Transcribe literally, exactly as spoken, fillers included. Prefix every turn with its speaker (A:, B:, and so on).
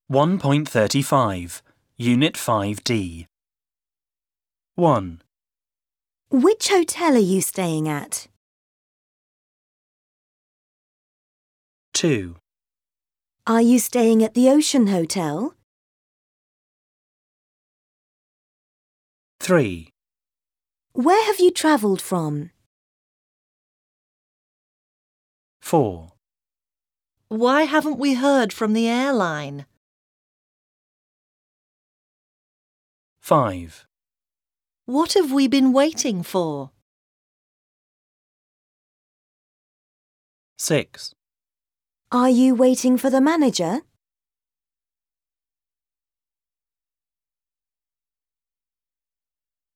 A: one point thirty-five, Unit five D. one.
B: Which hotel are you staying at?
A: two.
B: Are you staying at the Ocean Hotel?
A: three.
B: Where have you travelled from?
A: four.
C: Why haven't we heard from the airline?
A: five.
C: What have we been waiting for?
A: six.
B: Are you waiting for the manager?